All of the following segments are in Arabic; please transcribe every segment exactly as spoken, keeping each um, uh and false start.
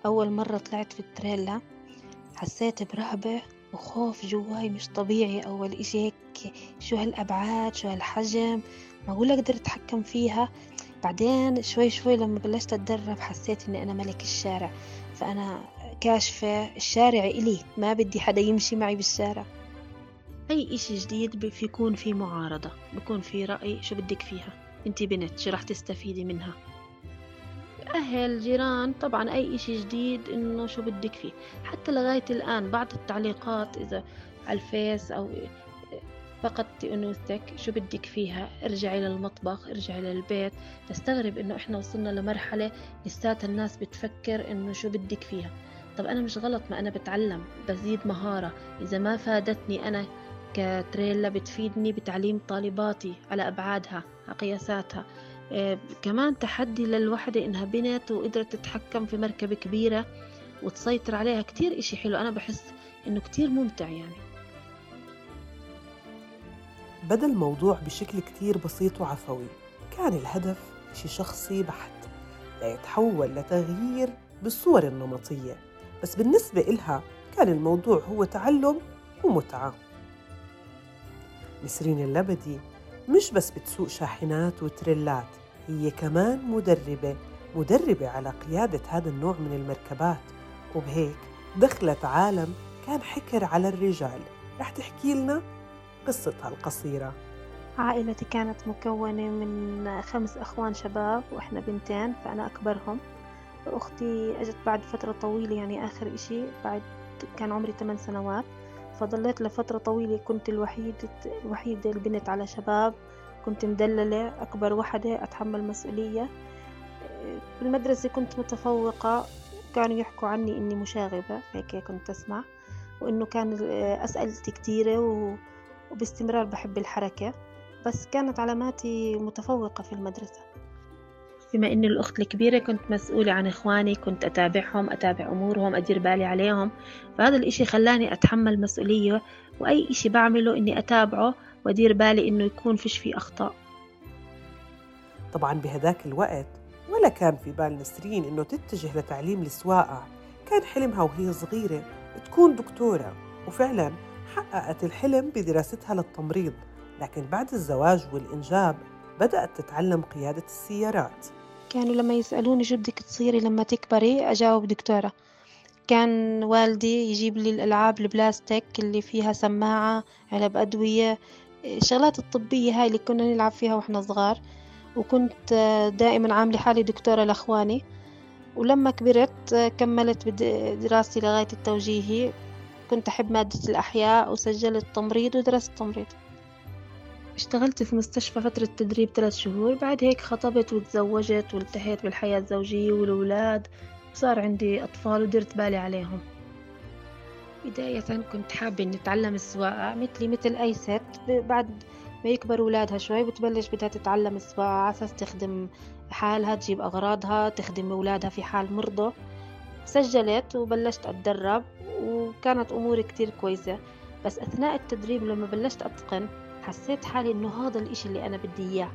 أول مرة طلعت في التريلا حسيت برهبة وخوف جواي مش طبيعي. أول إشي هيك، شو هالأبعاد، شو هالحجم، معقول أقدر أتحكم فيها؟ بعدين شوي شوي لما بلشت أتدرب حسيت إني أنا ملك الشارع، فأنا كاشفة الشارع إلي، ما بدي حدا يمشي معي بالشارع. أي إشي جديد بف- بيكون في معارضة، بيكون في رأي، شو بدك فيها؟ انتي بنت، شو رح تستفيدي منها؟ أهل، جيران، طبعا أي إشي جديد إنه شو بدك فيه. حتى لغاية الآن بعض التعليقات إذا على الفيس أو فقدتي أنوثتك شو بدك فيها، ارجعي للمطبخ، ارجعي للبيت. بستغرب إنه إحنا وصلنا لمرحلة لسات الناس بتفكر إنه شو بدك فيها. طب أنا مش غلط، ما أنا بتعلم بزيد مهارة، إذا ما فادتني أنا كتريلا بتفيدني بتعليم طالباتي على أبعادها، على قياساتها. آه، كمان تحدي للوحدة إنها بنت وقدرت تتحكم في مركبة كبيرة وتسيطر عليها، كتير إشي حلو. أنا بحس إنه كتير ممتع يعني. بدأ الموضوع بشكل كتير بسيط وعفوي، كان الهدف شي شخصي بحت ليتحول لتغيير بالصور النمطية، بس بالنسبة إلها كان الموضوع هو تعلم ومتعة. نسرين اللبدي مش بس بتسوق شاحنات وتريلات، هي كمان مدربة مدربة على قيادة هذا النوع من المركبات، وبهيك دخلت عالم كان حكر على الرجال. رح تحكي لنا قصتها القصيرة. عائلتي كانت مكونة من خمس أخوان شباب وإحنا بنتين، فأنا أكبرهم. أختي أجت بعد فترة طويلة، يعني آخر إشي بعد كان عمري ثمان سنوات، فضليت لفترة طويلة كنت الوحيدة الوحيدة البنت على شباب. كنت مدللة، أكبر وحدة، أتحمل مسؤولية. في المدرسة كنت متفوقة، كانوا يحكوا عني إني مشاغبة، هيك كنت أسمع، وإنه كان أسئلتي كتيرة و- وباستمرار بحب الحركة، بس كانت علاماتي متفوقة في المدرسة. بما إني الأخت الكبيرة كنت مسؤولة عن إخواني، كنت أتابعهم، أتابع أمورهم، أدير بالي عليهم، فهذا الإشي خلاني أتحمل مسؤولية، وأي إشي بعمله إني أتابعه وأدير بالي إنه يكون فيش فيه أخطاء. طبعاً بهداك الوقت ولا كان في بال نسرين إنه تتجه لتعليم السواقة، كان حلمها وهي صغيرة تكون دكتورة، وفعلاً حققت الحلم بدراستها للتمريض، لكن بعد الزواج والإنجاب بدأت تتعلم قيادة السيارات. كانوا لما يسألوني شو بدك تصيري لما تكبري أجاوب دكتورة. كان والدي يجيب لي الألعاب البلاستيك اللي فيها سماعة، علب أدوية، الشغلات الطبية هاي اللي كنا نلعب فيها وإحنا صغار. وكنت آه، دائما عاملة حالي دكتورة لأخواني. ولما كبرت آه، كملت بد- دراستي لغاية التوجيهي. كنت أحب مادة الأحياء وسجلت تمريض ودرست تمريض. اشتغلت في مستشفى فترة تدريب ثلاث شهور، بعد هيك خطبت وتزوجت والتهيت بالحياة الزوجية والأولاد، وصار عندي أطفال ودرت بالي عليهم. بداية كنت حابة إني أتعلم السواقة مثلي مثل أي ست، ب- بعد ما يكبر أولادها شوي بتبلش بدها تتعلم السواقة على أساس تخدم حالها، تجيب أغراضها، تخدم أولادها في حال مرضى. سجلت وبلشت أتدرب وكانت أموري كتير كويسة. بس أثناء التدريب لما بلشت أتقن حسيت حالي إنه هذا الإشي اللي أنا بدي إياه.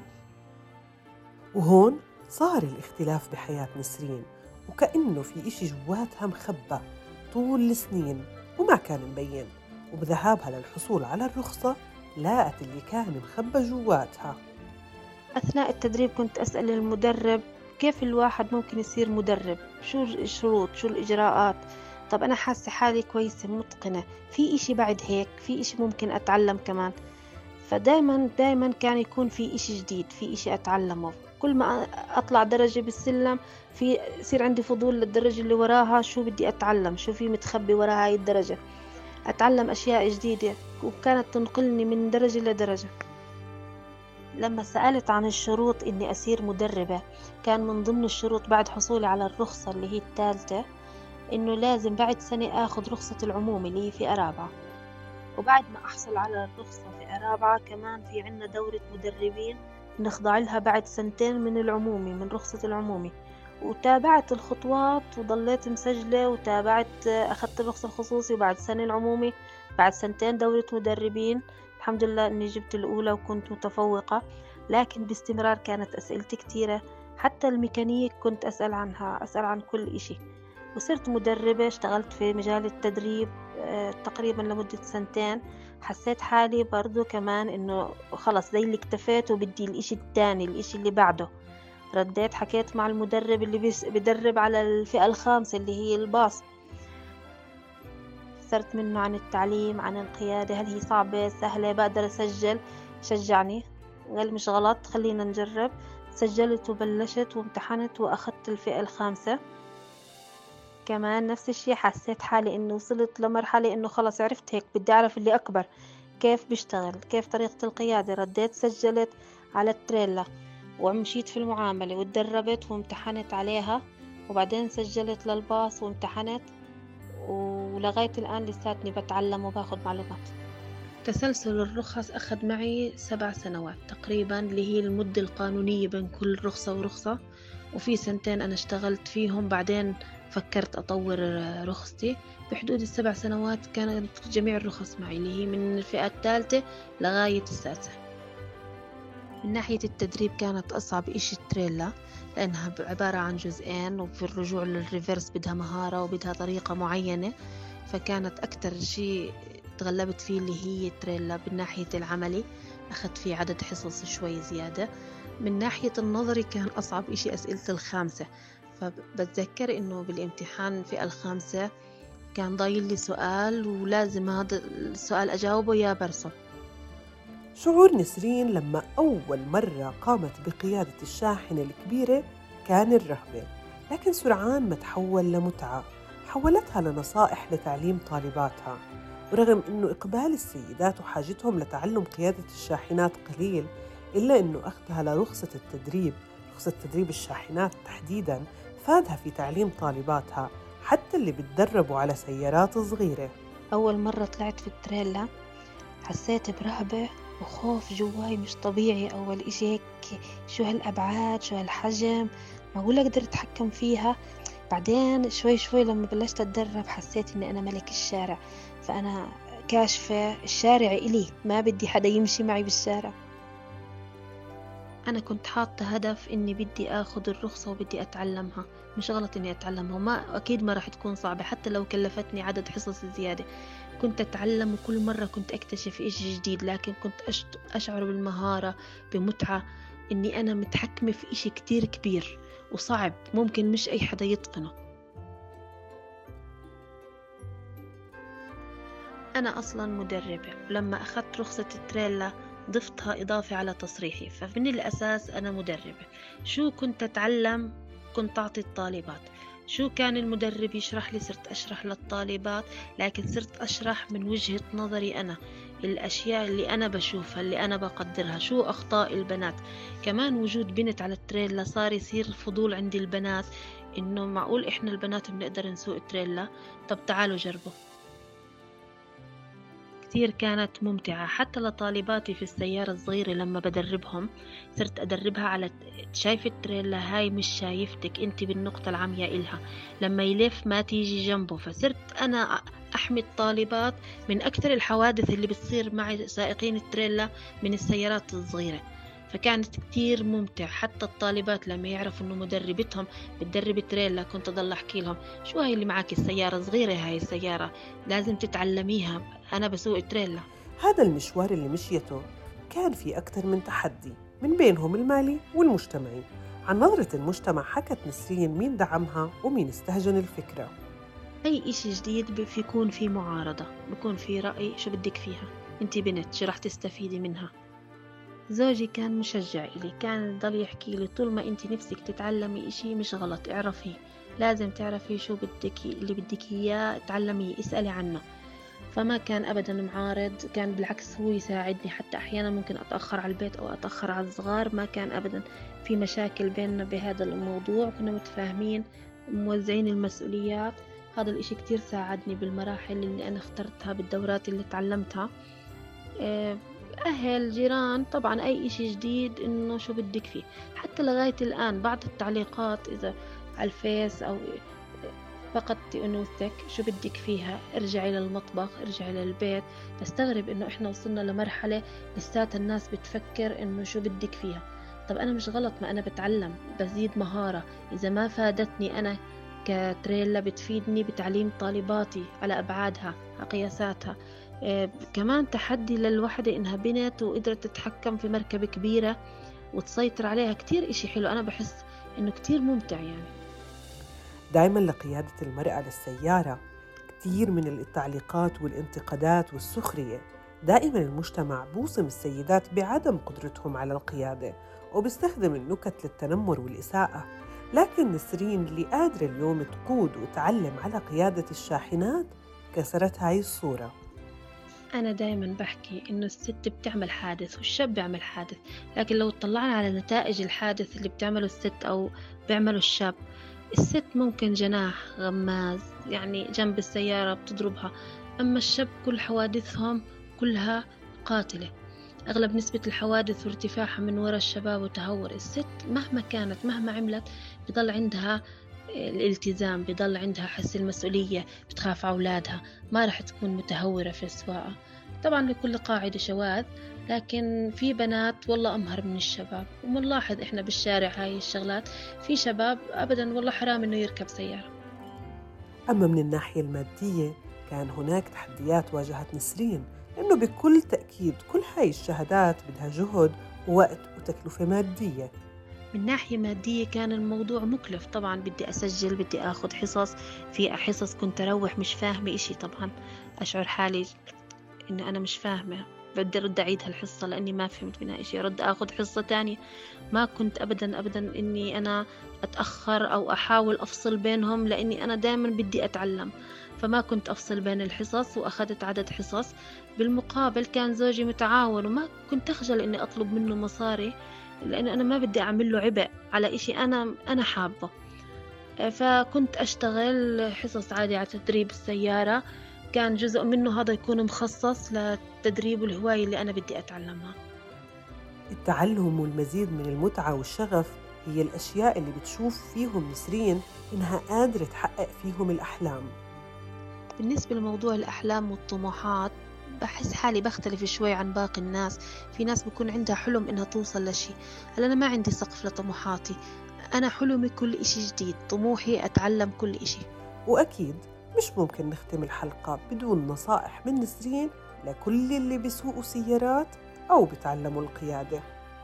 وهون صار الاختلاف بحياة نسرين، وكأنه في إشي جواتها مخبى طول السنين وما كان مبين، وبذهابها للحصول على الرخصة لاقت اللي كان مخبى جواتها. أثناء التدريب كنت أسأل المدرب كيف الواحد ممكن يصير مدرب، شو الشروط، شو الإجراءات. طب أنا حاسة حالي كويسة متقنة، في إشي بعد هيك، في إشي ممكن أتعلم كمان. فدايما دايما كان يكون في إشي جديد، في إشي أتعلمه. كل ما أطلع درجة بالسلم في يصير عندي فضول للدرجة اللي وراها، شو بدي أتعلم، شو في متخبي ورا هاي الدرجة، أتعلم أشياء جديدة، وكانت تنقلني من درجة لدرجة. لما سألت عن الشروط إني أصير مدربة، كان من ضمن الشروط بعد حصولي على الرخصة اللي هي الثالثة إنه لازم بعد سنة أخذ رخصة العموم اللي هي فئة رابعة. وبعد ما أحصل على الرخصة فئة رابعة كمان في عنا دورة مدربين نخضع لها بعد سنتين من العمومي، من رخصة العمومي. وتابعت الخطوات وضليت مسجلة وتابعت، أخذت الرخصة الخصوصي وبعد سنة العمومي، بعد سنتين دورة مدربين. الحمد لله إني جبت الأولى وكنت متفوقة. لكن باستمرار كانت أسئلتي كتيرة، حتى الميكانيك كنت أسأل عنها، أسأل عن كل إشي. وصرت مدربة، اشتغلت في مجال التدريب آه، تقريبا لمدة سنتين. حسيت حالي برضو كمان إنه خلص زي اللي اكتفيت وبدي الإشي التاني، الإشي اللي بعده. رديت حكيت مع المدرب اللي بيس- بدرب على الفئة الخامسة اللي هي الباص. صرت منه عن التعليم، عن القيادة، هل هي صعبة سهلة، بقدر أسجل. شجعني، قال مش غلط خلينا نجرب. سجلت وبلشت وامتحنت وأخذت الفئة الخامسة. كمان نفس الشي، حسيت حالي إنه وصلت لمرحلة إنه خلص عرفت هيك بدي أعرف اللي أكبر كيف بيشتغل، كيف طريقة القيادة. رديت سجلت على التريلا ومشيت في المعاملة واتدربت وامتحنت عليها، وبعدين سجلت للباص وامتحنت، ولغاية الآن لساتني بتعلم وباخد معلومات. تسلسل الرخص أخذ معي سبع سنوات تقريبا، اللي هي المدة القانونية بين كل رخصة ورخصة. وفي سنتين أنا اشتغلت فيهم، بعدين فكرت أطور رخصتي. بحدود السبع سنوات كانت جميع الرخص معي، اللي هي من الفئة الثالثة لغاية السادسة. من ناحية التدريب كانت أصعب إشي التريلا، لأنها عبارة عن جزئين، وفي الرجوع للريفرس بدها مهارة وبدها طريقة معينة. فكانت أكتر شيء تغلبت فيه اللي هي التريلا. من ناحية العملي أخذت فيه عدد حصص شوي زيادة. من ناحية النظري كان أصعب إشي أسئلة الخامسة. فبتذكر إنه بالامتحان الفئة الخامسة كان ضايل لي سؤال ولازم هذا السؤال أجاوبه يا برسم. شعور نسرين لما أول مرة قامت بقيادة الشاحنة الكبيرة كان الرهبة، لكن سرعان ما تحول لمتعة حولتها لنصائح لتعليم طالباتها. ورغم أنه إقبال السيدات وحاجتهم لتعلم قيادة الشاحنات قليل، إلا أنه أخذها لرخصة التدريب، رخصة تدريب الشاحنات تحديداً، فادها في تعليم طالباتها حتى اللي بتدربوا على سيارات صغيرة. أول مرة طلعت في التريلا حسيت برهبة وخوف جواي مش طبيعي. أول إشي هيك شو هالأبعاد، شو هالحجم، معقول أقدر أتحكم فيها؟ بعدين شوي شوي لما بلشت أتدرب حسيت إني أنا ملك الشارع، فأنا كاشفة الشارع إلي، ما بدي حدا يمشي معي بالشارع. أنا كنت حاطة هدف إني بدي أخذ الرخصة وبدي أتعلمها. مش غلط إني أتعلمها، وما أكيد ما راح تكون صعبة حتى لو كلفتني عدد حصص زيادة. كنت أتعلم وكل مرة كنت أكتشف إشي جديد، لكن كنت أشعر بالمهارة، بمتعة، إني أنا متحكمة في إشي كتير كبير وصعب، ممكن مش أي حدا يتقنه. أنا أصلا مدربة، ولما أخذت رخصة التريلا ضفتها إضافة على تصريحي، فمن الأساس أنا مدربة. شو كنت أتعلم؟ كنت أعطي الطالبات. شو كان المدرب يشرح لي صرت أشرح للطالبات، لكن صرت أشرح من وجهة نظري أنا، الأشياء اللي أنا بشوفها، اللي أنا بقدرها، شو أخطاء البنات. كمان وجود بنت على التريلا صار يصير فضول عند البنات، إنه معقول إحنا البنات بنقدر نسوق التريلا؟ طب تعالوا جربوا. كتير كانت ممتعة حتى لطالباتي في السيارة الصغيرة. لما بدربهم صرت أدربها على شايف التريلا هاي مش شايفتك انت بالنقطة العمياء إلها، لما يلف ما تيجي جنبه. فصرت أنا أحمي الطالبات من أكثر الحوادث اللي بتصير مع سائقين التريلا من السيارات الصغيرة. فكانت كتير ممتع. حتى الطالبات لما يعرفوا انه مدربتهم بتدرب تريلا كنت اضل احكي لهم شو هاي اللي معك السيارة صغيرة، هاي السيارة لازم تتعلميها، انا بسوق تريلا. هذا المشوار اللي مشيته كان في أكثر من تحدي، من بينهم المالي والمجتمعي. عن نظرة المجتمع حكت نسرين مين دعمها ومين استهجن الفكرة. اي اشي جديد بيكون في معارضة، بيكون في رأي شو بدك فيها، انتي بنت شو رح تستفيدي منها. زوجي كان مشجع إلي، كان يضل يحكي لي طول ما انتي نفسك تتعلمي اشي مش غلط، اعرفيه، لازم تعرفي شو بدك، اللي بدك اياه تعلميه، اسألي عنه. فما كان أبدا معارض، كان بالعكس هو يساعدني. حتى أحيانا ممكن أتأخر على البيت أو أتأخر على الصغار، ما كان أبدا في مشاكل بيننا بهذا الموضوع، كنا متفاهمين موزعين المسؤوليات. هذا الإشي كتير ساعدني بالمراحل اللي أنا اخترتها بالدورات اللي تعلمتها. أهل جيران طبعا أي إشي جديد إنه شو بدك فيه. حتى لغاية الآن بعض التعليقات إذا على الفيس أو فقدت أنوثتك شو بدك فيها، ارجعي للمطبخ، ارجعي للبيت. بستغرب إنه إحنا وصلنا لمرحلة لسات الناس بتفكر إنه شو بدك فيها. طب أنا مش غلط، ما أنا بتعلم بزيد مهارة، إذا ما فادتني أنا كتريلا بتفيدني بتعليم طالباتي على أبعادها على قياساتها. آه، كمان تحدي للوحدة إنها بنت وقدرت تتحكم في مركبة كبيرة وتسيطر عليها، كتير إشي حلو، أنا بحس إنه كتير ممتع يعني. دائما لقيادة المرأة للسيارة كثير من التعليقات والانتقادات والسخرية. دائما المجتمع بوصم السيدات بعدم قدرتهم على القيادة وبيستخدم النكت للتنمر والإساءة، لكن نسرين اللي قادرة اليوم تقود وتعلم على قيادة الشاحنات كسرت هاي الصورة. أنا دايما بحكي إنه الست بتعمل حادث والشاب بيعمل حادث، لكن لو اطلعنا على نتائج الحادث اللي بتعمله الست أو بيعمله الشاب، الست ممكن جناح غماز يعني جنب السيارة بتضربها، أما الشاب كل حوادثهم كلها قاتلة. أغلب نسبة الحوادث وارتفاعها من وراء الشباب وتهور. الست مهما كانت مهما عملت بضل عندها الالتزام، بضل عندها حس المسؤولية، بتخاف على أولادها، ما رح تكون متهورة في السواقة. طبعا لكل قاعدة شواذ، لكن في بنات والله أمهر من الشباب، ومنلاحظ إحنا بالشارع هاي الشغلات، في شباب أبدا والله حرام إنه يركب سيارة. أما من الناحية المادية كان هناك تحديات واجهت نسرين، لأنه بكل تأكيد كل هاي الشهادات بدها جهد ووقت وتكلفة مادية. من ناحية مادية كان الموضوع مكلف، طبعا بدي أسجل، بدي أخذ حصص، في حصص كنت أروح مش فاهمة إشي، طبعا أشعر حالي إني أنا مش فاهمة، بدي أرد أعيد هالحصة لأني ما فهمت منها إشي، أرد أخذ حصة تانية. ما كنت أبدا أبدا إني أنا أتأخر أو أحاول أفصل بينهم، لأني أنا دائما بدي أتعلم، فما كنت أفصل بين الحصص وأخذت عدد حصص. بالمقابل كان زوجي متعاون وما كنت أخجل إني أطلب منه مصاري، لأن أنا ما بدي أعمل له عبء على إشي أنا أنا حابه. فكنت أشتغل حصص عادي على تدريب السيارة، كان جزء منه هذا يكون مخصص لتدريب الهواية اللي أنا بدي أتعلمها. التعلم والمزيد من المتعة والشغف هي الأشياء اللي بتشوف فيهم نسرين إنها قادرة تحقق فيهم الأحلام. بالنسبة لموضوع الأحلام والطموحات، بحس حالي بختلف شوي عن باقي الناس. في ناس بيكون عندها حلم إنها توصل لشي، هل أنا ما عندي سقف لطموحاتي، أنا حلمي كل إشي جديد، طموحي أتعلم كل إشي. وأكيد مش ممكن نختم الحلقة بدون نصائح من نسرين لكل اللي بيسوقوا سيارات أو بتعلموا القيادة.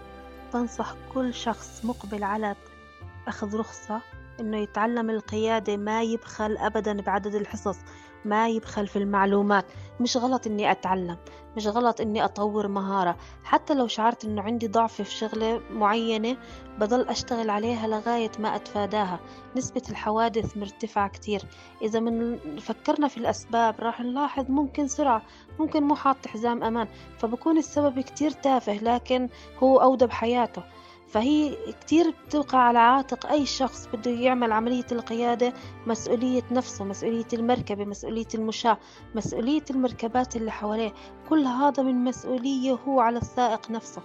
بنصح كل شخص مقبل على أخذ رخصة إنه يتعلم القيادة، ما يبخل أبدا بعدد الحصص، ما يبخل في المعلومات. مش غلط إني أتعلم، مش غلط إني أطور مهارة، حتى لو شعرت إنه عندي ضعف في شغلة معينة بضل أشتغل عليها لغاية ما أتفاداها. نسبة الحوادث مرتفعة كتير، إذا من فكرنا في الأسباب راح نلاحظ ممكن سرعة، ممكن مو حاط حزام أمان، فبكون السبب كتير تافه لكن هو أودى بحياته. فهي كتير بتوقع على عاتق أي شخص بده يعمل عملية القيادة مسؤولية نفسه، مسؤولية المركبة، مسؤولية المشاة، مسؤولية المركبات اللي حواليه، كل هذا من مسؤولية هو على السائق نفسه.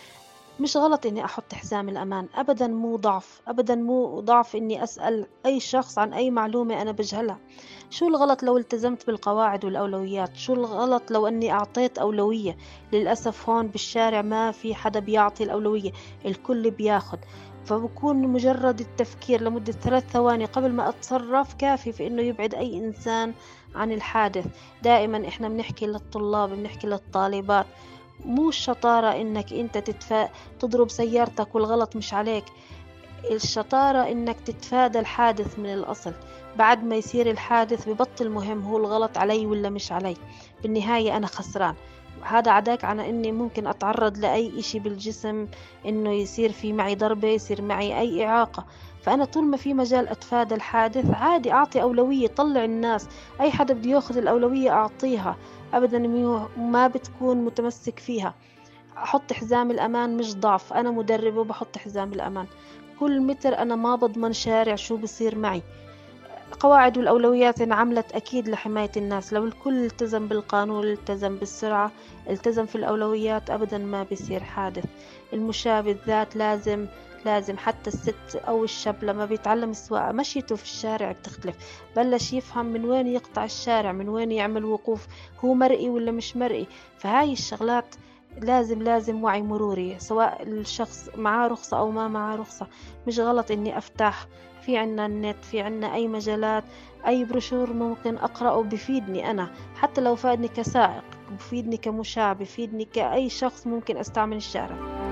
مش غلط إني أحط حزام الأمان، أبدا مو ضعف، أبدا مو ضعف إني أسأل أي شخص عن أي معلومة أنا بجهلها. شو الغلط لو التزمت بالقواعد والأولويات؟ شو الغلط لو أني أعطيت أولوية؟ للأسف هون بالشارع ما في حدا بيعطي الأولوية، الكل بياخد، فبكون مجرد التفكير لمدة ثلاث ثواني قبل ما أتصرف كافي في إنه يبعد أي إنسان عن الحادث. دائما إحنا بنحكي للطلاب، بنحكي للطالبات، مو الشطارة إنك أنت تتفا... تضرب سيارتك والغلط مش عليك، الشطارة إنك تتفادى الحادث من الأصل. بعد ما يصير الحادث ببطل مهم هو الغلط علي ولا مش علي، بالنهاية أنا خسران. هذا عداك على إني ممكن أتعرض لأي إشي بالجسم، إنه يصير في معي ضربة، يصير معي أي إعاقة. فأنا طول ما في مجال أتفادى الحادث عادي أعطي أولوية، طلع الناس، أي حدا بده يأخذ الأولوية أعطيها، أبدا ما بتكون متمسك فيها. أحط حزام الأمان مش ضعف، أنا مدربة وبحط حزام الأمان كل متر، أنا ما بضمن شارع شو بصير معي. قواعد والأولويات انعملت أكيد لحماية الناس، لو الكل التزم بالقانون، التزم بالسرعة، التزم في الأولويات، أبدا ما بيصير حادث. المشاة بالذات لازم لازم حتى الست أو الشاب لما بيتعلم السواقة مشيته في الشارع بتختلف، بلش يفهم من وين يقطع الشارع، من وين يعمل وقوف، هو مرئي ولا مش مرئي. فهاي الشغلات لازم لازم وعي مروري، سواء الشخص معاه رخصة أو ما معاه رخصة. مش غلط إني أفتح في عنا النت، في عنا أي مجالات، أي بروشور ممكن أقرأه بفيدني أنا، حتى لو فادني كسائق، بفيدني كمشاة، بفيدني كأي شخص ممكن أستعمل الشارع.